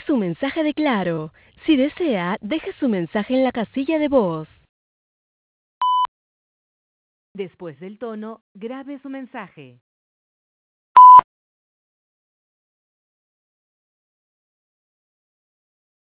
su mensaje de Claro. Si desea, deje su mensaje en la casilla de voz. Después del tono, grabe su mensaje.